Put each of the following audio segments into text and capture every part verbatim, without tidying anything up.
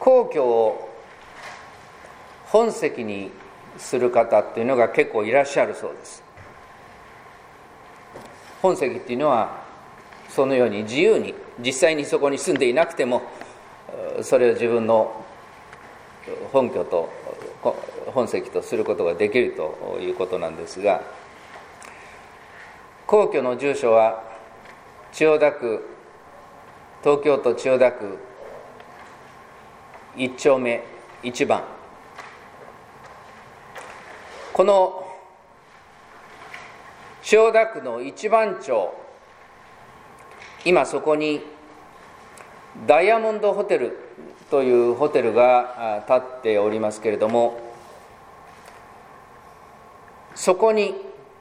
皇居を本籍にする方っていうのが結構いらっしゃるそうです。本籍っていうのはそのように自由に、実際にそこに住んでいなくてもそれを自分の本拠と本籍とすることができるということなんですが、皇居の住所は千代田区、東京都千代田区いっ丁目いち番、この千代田区の一番町、今そこにダイヤモンドホテルというホテルが建っておりますけれども、そこに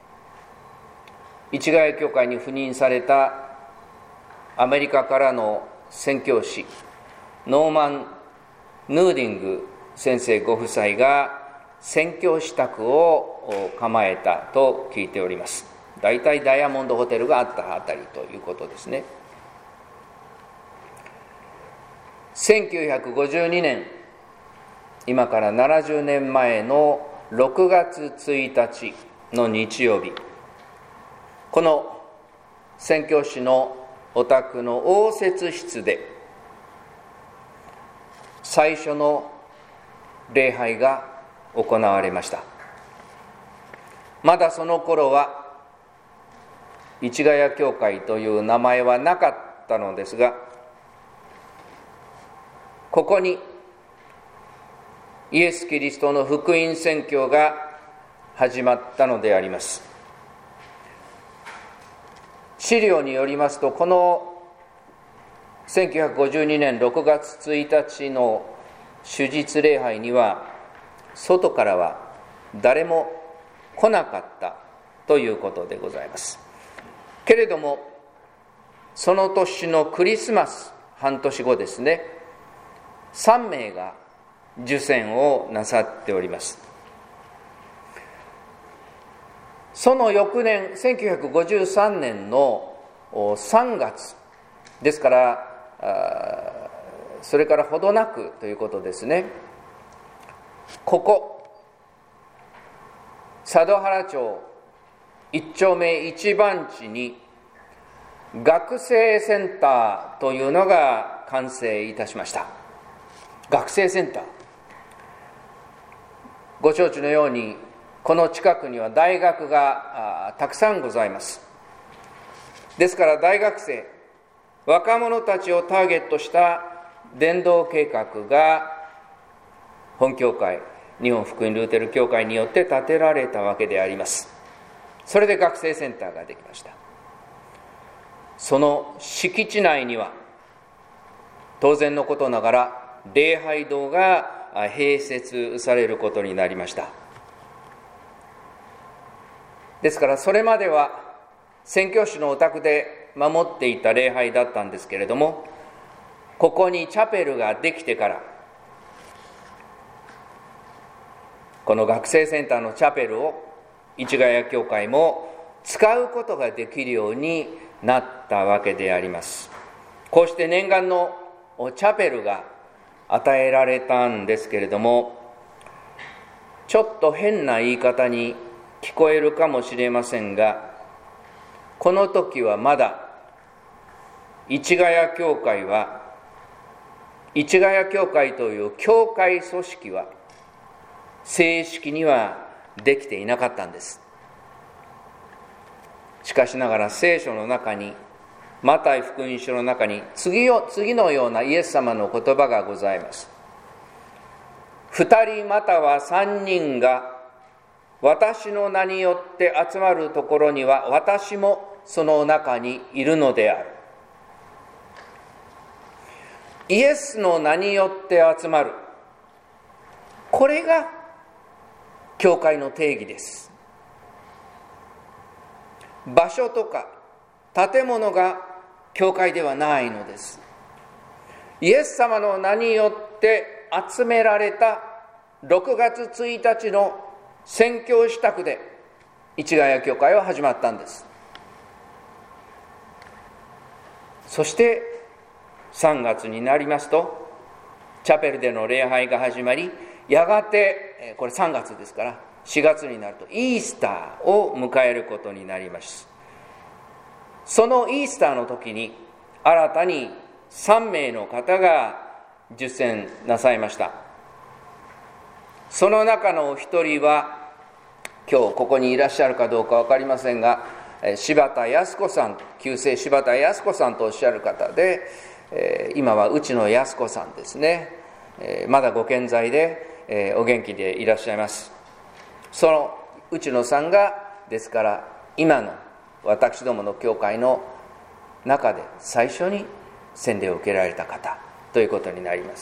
市ヶ谷教会に赴任されたアメリカからの宣教師ノーマン・ヌーディング先生ご夫妻が宣教師宅を構えたと聞いております。大体ダイヤモンドホテルがあったあたりということですね。せんきゅうひゃくごじゅうにねん、今からななじゅうねんまえのろくがつついたちの日曜日、この宣教師のお宅の応接室で最初の礼拝が行われました。まだその頃は市ヶ谷教会という名前はなかったのですが、ここにイエス・キリストの福音宣教が始まったのであります。資料によりますと、このせんきゅうひゃくごじゅうにねんろくがつついたちの主日礼拝には外からは誰も来なかったということでございます。けれどもその年のクリスマス半年後ですね、さんめいが受洗をなさっております。その翌年せんきゅうひゃくごじゅうさんねんのさんがつですから、それからほどなくということですね、ここ佐渡原町いっ丁目いち番地に学生センターというのが完成いたしました。学生センター、ご承知のようにこの近くには大学がたくさんございます。ですから大学生、若者たちをターゲットした伝道計画が本教会、日本福音ルーテル教会によって建てられたわけであります。それで学生センターができました。その敷地内には当然のことながら礼拝堂が併設されることになりました。ですからそれまでは宣教師のお宅で守っていた礼拝だったんですけれども、ここにチャペルができてからこの学生センターのチャペルを市ヶ谷教会も使うことができるようになったわけであります。こうして念願のチャペルが与えられたんですけれども、ちょっと変な言い方に聞こえるかもしれませんが、この時はまだ市ヶ谷教会は市ヶ谷教会という教会組織は正式にはできていなかったんです。しかしながら聖書の中に、マタイ福音書の中に次を次のようなイエス様の言葉がございます。二人または三人が私の名によって集まるところには私もその中にいるのである。イエスの名によって集まる、これが教会の定義です。場所とか建物が教会ではないのです。イエス様の名によって集められたろくがつついたちの宣教師宅で市ヶ谷教会は始まったんです。そしてさんがつになりますと、 チャペルでの礼拝が始まり、やがてこれさんがつですからしがつになるとイースターを迎えることになります。そのイースターの時に新たにさんめいの方が受洗なさいました。その中のお一人は、今日ここにいらっしゃるかどうか分かりませんが、柴田康子さん、旧姓柴田康子さんとおっしゃる方で、今は内野康子さんですね。まだご健在でお元気でいらっしゃいます。その内野さんが、ですから今の私どもの教会の中で最初に洗礼を受けられた方ということになります。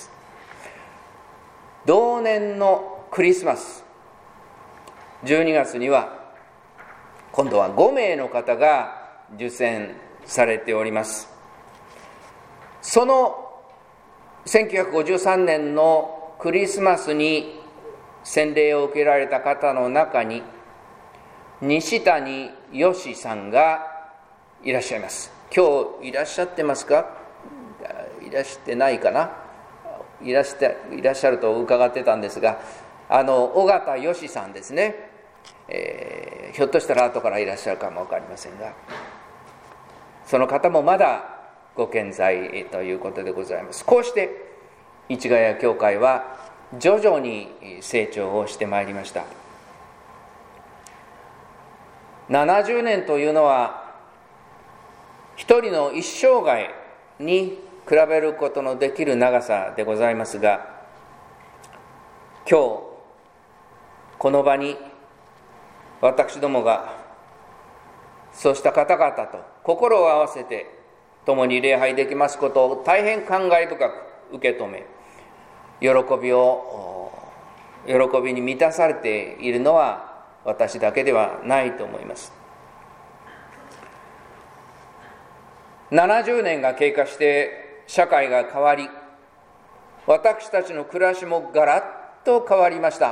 同年のクリスマスじゅうにがつには今度はごめいの方が受洗されております。そのせんきゅうひゃくごじゅうさんねんのクリスマスに洗礼を受けられた方の中に西谷義さんがいらっしゃいます。今日いらっしゃってますか？いらしてないかな？いらしていらっしゃると伺ってたんですが、あの尾形義さんですね、えー、ひょっとしたら後からいらっしゃるかも分かりませんが、その方もまだご健在ということでございます。こうして市ヶ谷教会は徐々に成長をしてまいりました。ななじゅうねんというのは一人の一生涯に比べることのできる長さでございますが、今日この場に私どもがそうした方々と心を合わせて共に礼拝できますことを大変感慨深く受け止め、喜びを喜びに満たされているのは私だけではないと思います。ななじゅうねんが経過して社会が変わり、私たちの暮らしもガラッと変わりました。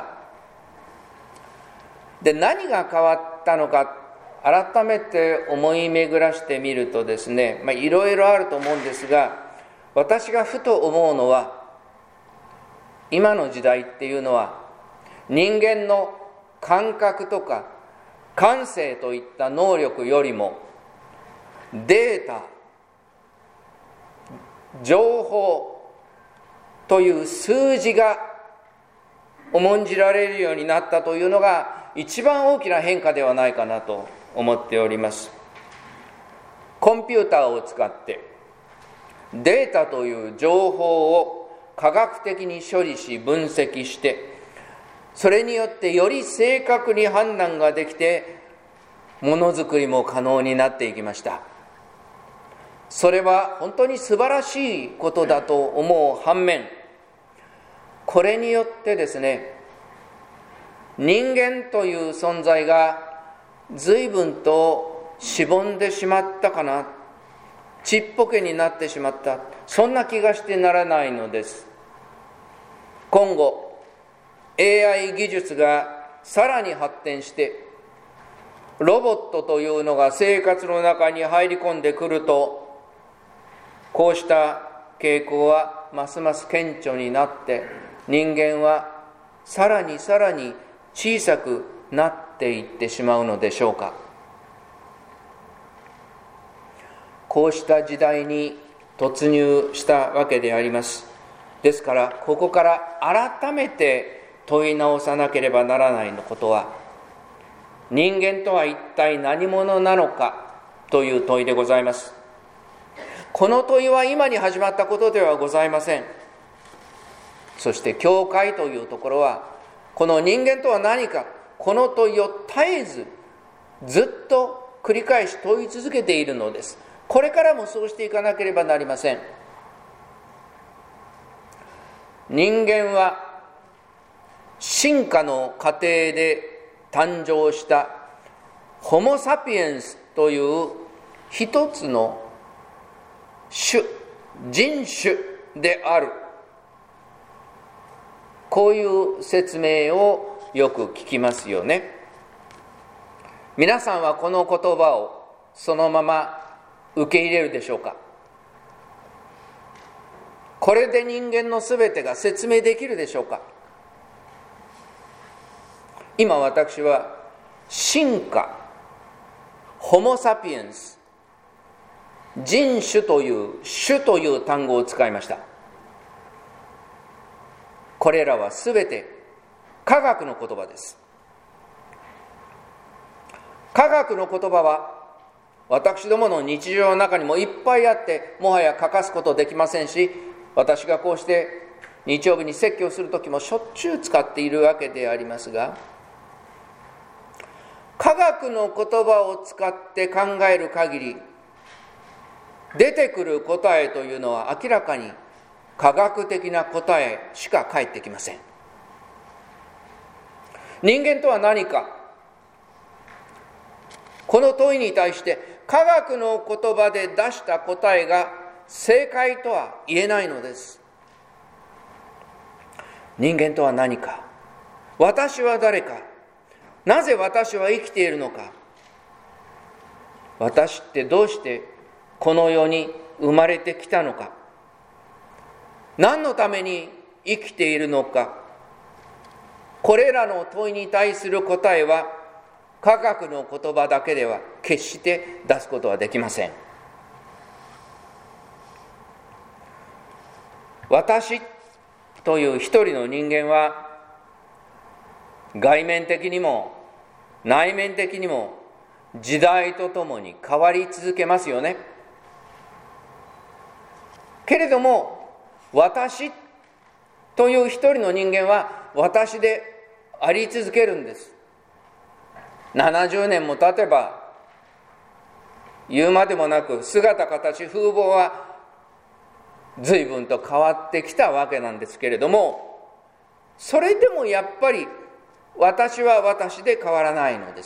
で、何が変わったのか改めて思い巡らしてみるとですね、まあ、いろいろあると思うんですが、私がふと思うのは、今の時代っていうのは人間の感覚とか感性といった能力よりもデータ、情報という数字が重んじられるようになったというのが一番大きな変化ではないかなと思っております。コンピューターを使ってデータという情報を科学的に処理し分析して、それによってより正確に判断ができてものづくりも可能になっていきました。それは本当に素晴らしいことだと思う反面、これによってですね、人間という存在が随分としぼんでしまったかな、ちっぽけになってしまった、そんな気がしてならないのです。今後 エーアイ 技術がさらに発展して、ロボットというのが生活の中に入り込んでくると、こうした傾向はますます顕著になって、人間はさらにさらに小さくなっていってしまうのでしょうか。こうした時代に突入したわけであります。ですからここから改めて問い直さなければならないことは、人間とは一体何者なのかという問いでございます。この問いは今に始まったことではございません。そして教会というところは、この人間とは何か、この問いを絶えずずっと繰り返し問い続けているのです。これからもそうしていかなければなりません。人間は進化の過程で誕生したホモ・サピエンスという一つの種、人種である、こういう説明をよく聞きますよね。皆さんはこの言葉をそのまま受け入れるでしょうか。 これで人間のすべてが説明できるでしょうか。今私は進化、ホモ・サピエンス、人種という種という単語を使いました。これらはすべて科学の言葉です。科学の言葉は私どもの日常の中にもいっぱいあって、もはや欠かすことできませんし、私がこうして日曜日に説教するときもしょっちゅう使っているわけでありますが、科学の言葉を使って考える限り、出てくる答えというのは明らかに科学的な答えしか返ってきません。人間とは何か、この問いに対して科学の言葉で出した答えが正解とは言えないのです。人間とは何か、私は誰か、なぜ私は生きているのか、私ってどうしてこの世に生まれてきたのか、何のために生きているのか、これらの問いに対する答えは科学の言葉だけでは決して出すことはできません。私という一人の人間は外面的にも内面的にも時代とともに変わり続けますよね。けれども私という一人の人間は私であり続けるんです。ななじゅうねんも経てば言うまでもなく姿形風貌は随分と変わってきたわけなんですけれども、それでもやっぱり私は私で変わらないのです。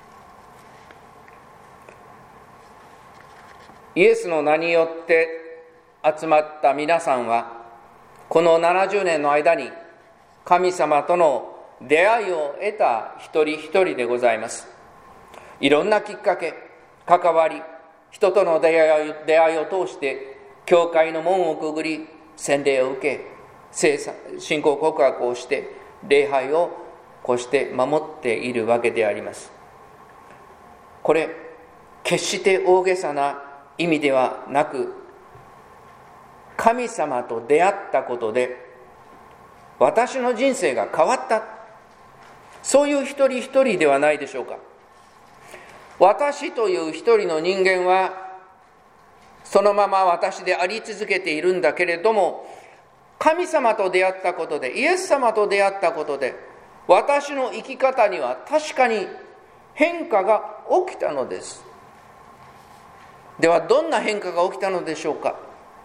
イエスの名によって集まった皆さんはこのななじゅうねんの間に神様との出会いを得た一人一人でございます。いろんなきっかけ、関わり、人との出会い、出会いを通して教会の門をくぐり洗礼を受け、信仰告白をして礼拝をこうして守っているわけであります。これ決して大げさな意味ではなく、神様と出会ったことで私の人生が変わった、そういう一人一人ではないでしょうか。私という一人の人間はそのまま私であり続けているんだけれども、神様と出会ったことで、イエス様と出会ったことで、私の生き方には確かに変化が起きたのです。ではどんな変化が起きたのでしょうか。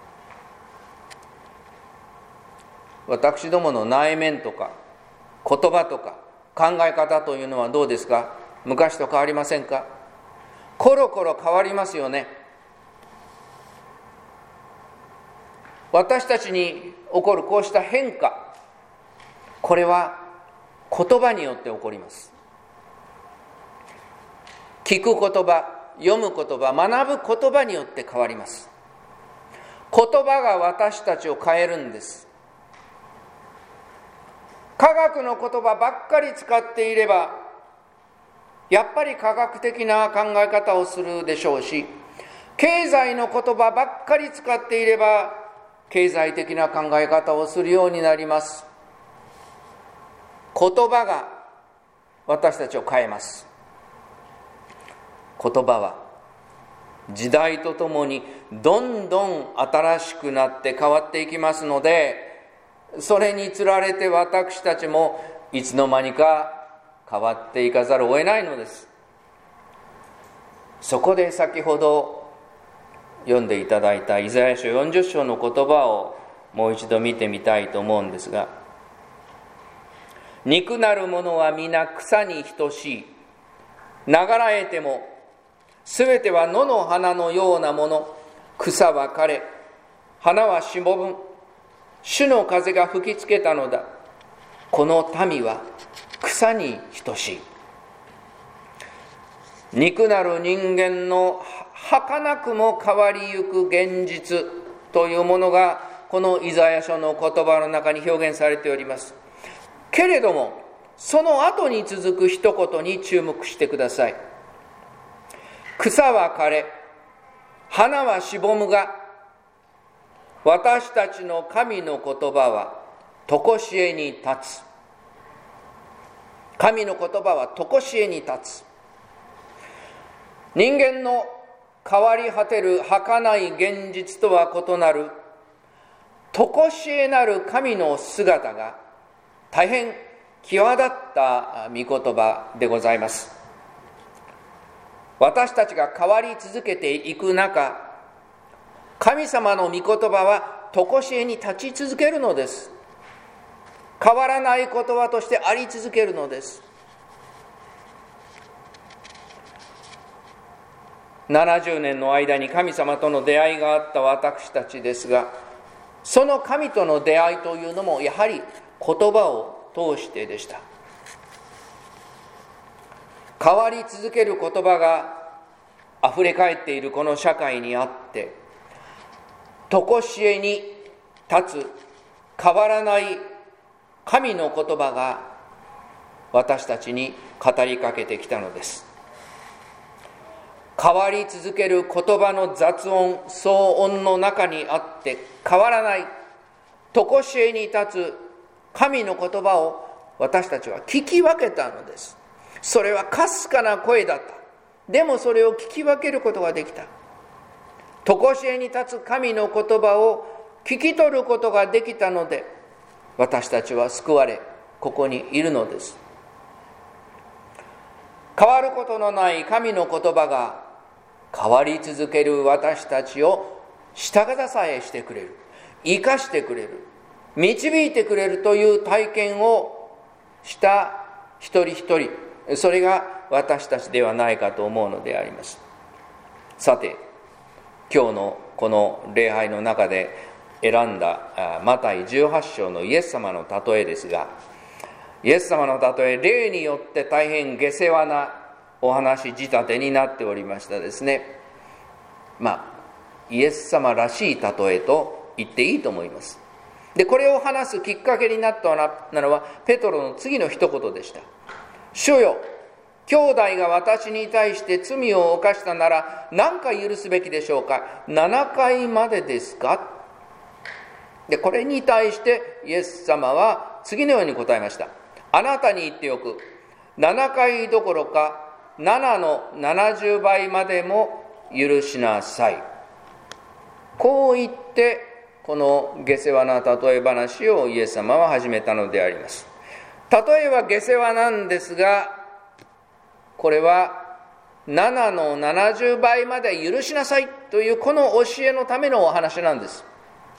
私どもの内面とか言葉とか考え方というのはどうですか。昔と変わりませんか。コロコロ変わりますよね。私たちに起こるこうした変化、これは言葉によって起こります。聞く言葉、読む言葉、学ぶ言葉によって変わります。言葉が私たちを変えるんです。科学の言葉ばっかり使っていればやっぱり科学的な考え方をするでしょうし、経済の言葉ばっかり使っていれば経済的な考え方をするようになります。言葉が私たちを変えます。言葉は時代とともにどんどん新しくなって変わっていきますので、それにつられて私たちもいつの間にか変わっていかざるを得ないのです。そこで先ほど読んでいただいたイザヤ書よんじゅっ章の言葉をもう一度見てみたいと思うんですが、肉なるものは皆草に等しい。ながらえてもすべては野の花のようなもの。草は枯れ、花はしぼむ。主の風が吹きつけたのだ。この民は草に等しい。肉なる人間の儚くも変わりゆく現実というものがこのイザヤ書の言葉の中に表現されております。けれどもその後に続く一言に注目してください。草は枯れ、花はしぼむが、私たちの神の言葉は常しえに立つ。神の言葉は常しえに立つ。人間の変わり果てる儚い現実とは異なる常しえなる神の姿が大変際立った御言葉でございます。私たちが変わり続けていく中、神様の御言葉は常しえに立ち続けるのです。変わらない言葉としてあり続けるのです。ななじゅうねんの間に神様との出会いがあった私たちですが、その神との出会いというのもやはり言葉を通してでした。変わり続ける言葉があふれ返っているこの社会にあって、常しえに立つ変わらない神の言葉が私たちに語りかけてきたのです。変わり続ける言葉の雑音、騒音の中にあって変わらない常しえに立つ神の言葉を私たちは聞き分けたのです。それはかすかな声だった。でもそれを聞き分けることができた。常しえに立つ神の言葉を聞き取ることができたので、私たちは救われ、ここにいるのです。変わることのない神の言葉が変わり続ける私たちを下支えしてくれる、生かしてくれる、導いてくれるという体験をした一人一人、それが私たちではないかと思うのであります。さて、今日のこの礼拝の中で選んだマタイじゅうはち章のイエス様の例えですが、イエス様の例え、例によって大変下世話なお話仕立てになっておりましたですね。まあイエス様らしい例えと言っていいと思います。で、これを話すきっかけになったのはペトロの次の一言でした。主よ、兄弟が私に対して罪を犯したなら何回許すべきでしょうか。ななかいまでですか。で、これに対してイエス様は次のように答えました。あなたに言っておく。ななかいどころかななのななじゅうばいまでも許しなさい。こう言ってこの下世話な例え話をイエス様は始めたのであります。例えは下世話なんですが、これはななのななじゅうばいまで許しなさいというこの教えのためのお話なんです。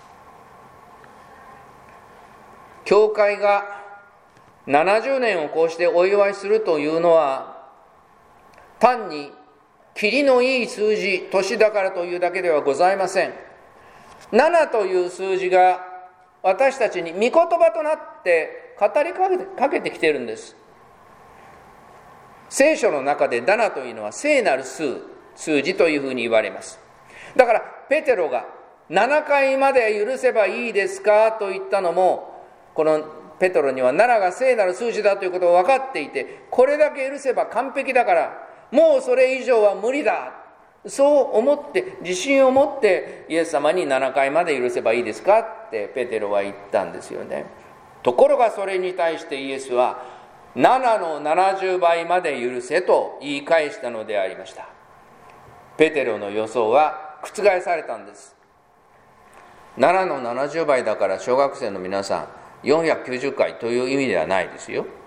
教会がななじゅうねんをこうしてお祝いするというのは、単に切りのいい数字、年だからというだけではございません。ななという数字が私たちに御言葉となって語りかけて、かけてきているんです。聖書の中でななというのは聖なる数、数字というふうに言われます。だからペテロがななかいまで許せばいいですかと言ったのも、このペトロにはななが聖なる数字だということを分かっていて、これだけ許せば完璧だからもうそれ以上は無理だ、そう思って自信を持ってイエス様にななかいまで許せばいいですかってペテロは言ったんですよね。ところがそれに対してイエスはななのななじゅうばいまで許せと言い返したのでありました。ペテロの予想は覆されたんです。ななのななじゅうばいだから小学生の皆さんよんひゃくきゅうじゅっかいという意味ではないですよ。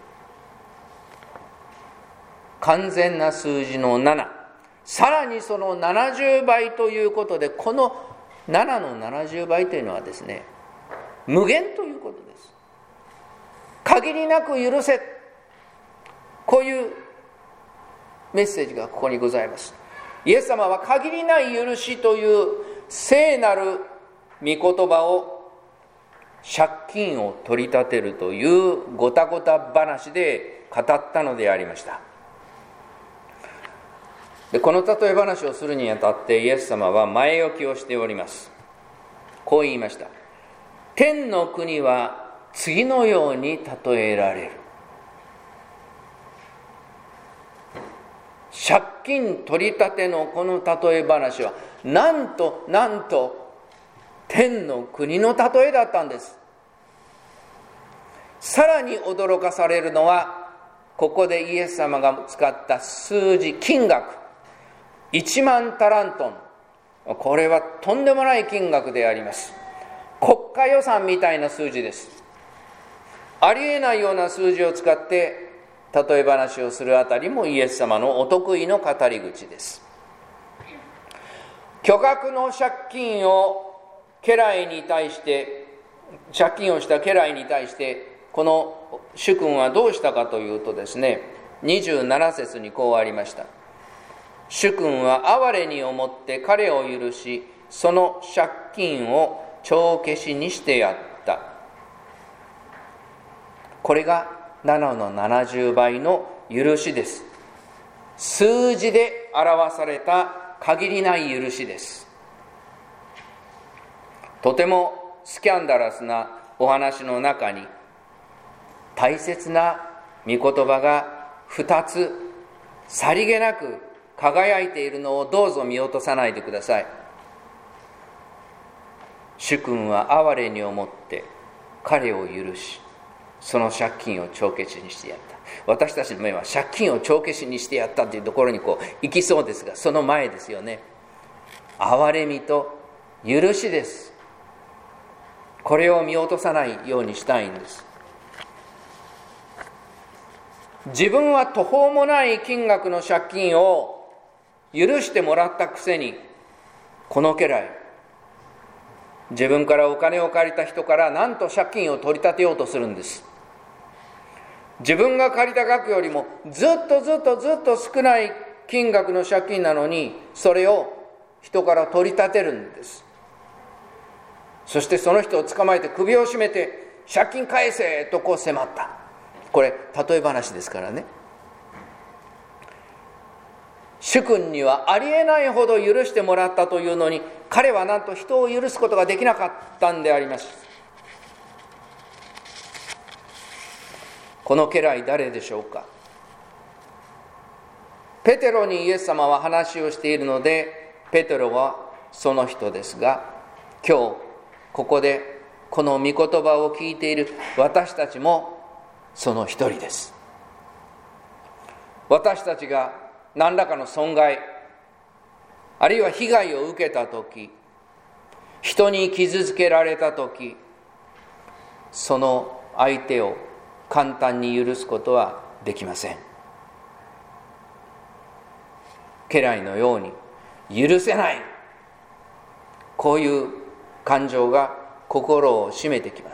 完全な数字のなな、さらにそのななじゅうばいということで、このななのななじゅうばいというのはですね、無限ということです。限りなく許せ、こういうメッセージがここにございます。イエス様は限りない許しという聖なる御言葉を借金を取り立てるというごたごた話で語ったのでありました。で、この例え話をするにあたってイエス様は前置きをしております。こう言いました。 天の国は次のように例えられる。借金取り立てのこの例え話は、なんとなんと天の国の例えだったんです。さらに驚かされるのは、ここでイエス様が使った数字、金額、いちまんタラントン。これはとんでもない金額であります。国家予算みたいな数字です。ありえないような数字を使って例え話をするあたりもイエス様のお得意の語り口です。巨額の借金を家来に対して借金をした家来に対してこの主君はどうしたかというとですね、にじゅうなな節にこうありました。主君は哀れに思って彼を許し、その借金を帳消しにしてやった。これがななのななじゅうばいの許しです。数字で表された限りない許しです。とてもスキャンダラスなお話の中に大切な御言葉がふたつさりげなく輝いているのをどうぞ見落とさないでください。主君は哀れに思って彼を許し、その借金を帳消しにしてやった。私たちの目は借金を帳消しにしてやったというところにこう行きそうですが、その前ですよね。憐れみと許しです。これを見落とさないようにしたいんです。自分は途方もない金額の借金を許してもらったくせに、この家来、自分からお金を借りた人からなんと借金を取り立てようとするんです。自分が借りた額よりもずっとずっとずっと少ない金額の借金なのに、それを人から取り立てるんです。そしてその人を捕まえて首を絞めて、借金返せとこう迫った。これ例え話ですからね。主君にはありえないほど許してもらったというのに、彼はなんと人を許すことができなかったんであります。この家来誰でしょうか。ペテロにイエス様は話をしているので、ペテロはその人ですが、今日ここでこの御言葉を聞いている私たちもその一人です。私たちが何らかの損害、あるいは被害を受けたとき、人に傷つけられたとき、その相手を簡単に許すことはできません。家来のように許せない、こういう感情が心を締めてきます。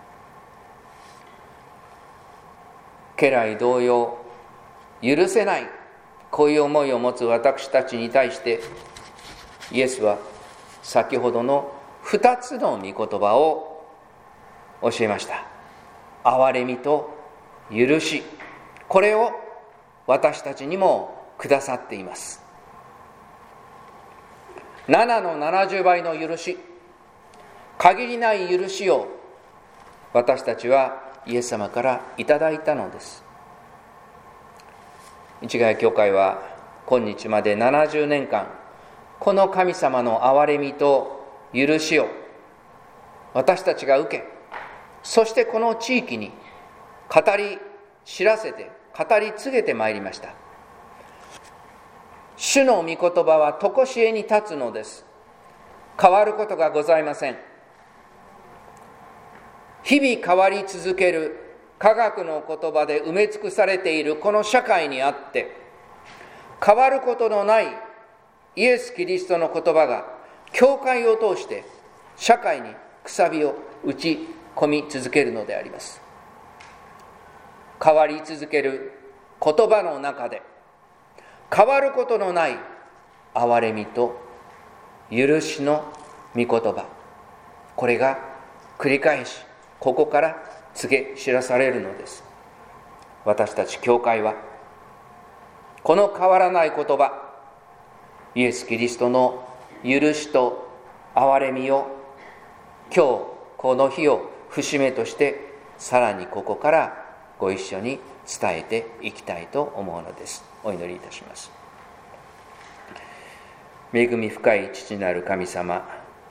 家来同様、許せない、こういう思いを持つ私たちに対してイエスは先ほどの二つの御言葉を教えました。憐れみと許し、これを私たちにもくださっています。ななのななじゅうばいの許し、限りない許しを私たちはイエス様からいただいたのです。市ヶ谷教会は今日までななじゅうねんかん、この神様の憐れみと許しを私たちが受け、そしてこの地域に語り知らせて、語り継げてまいりました。主の御言葉は常しえに立つのです。変わることがございません。日々変わり続ける科学の言葉で埋め尽くされているこの社会にあって、変わることのないイエス・キリストの言葉が教会を通して社会にくさびを打ち込み続けるのであります。変わり続ける言葉の中で、変わることのない憐れみと許しの御言葉、これが繰り返しここから告げ知らされるのです。私たち教会はこの変わらない言葉、イエス・キリストの許しと憐れみを今日この日を節目としてさらにここからご一緒に伝えていきたいと思うのです。お祈りいたします。恵み深い父なる神様、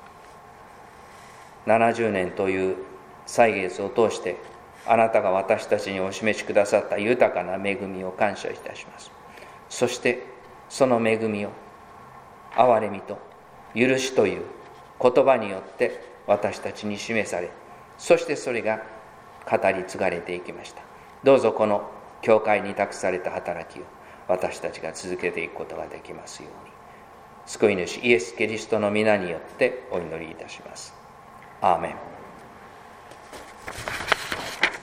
ななじゅうねんという歳月を通してあなたが私たちにお示しくださった豊かな恵みを感謝いたします。そしてその恵みを憐れみと許しという言葉によって私たちに示され、そしてそれが語り継がれていきました。どうぞこの教会に託された働きを私たちが続けていくことができますように、救い主イエス・キリストの皆によってお祈りいたします。アーメン。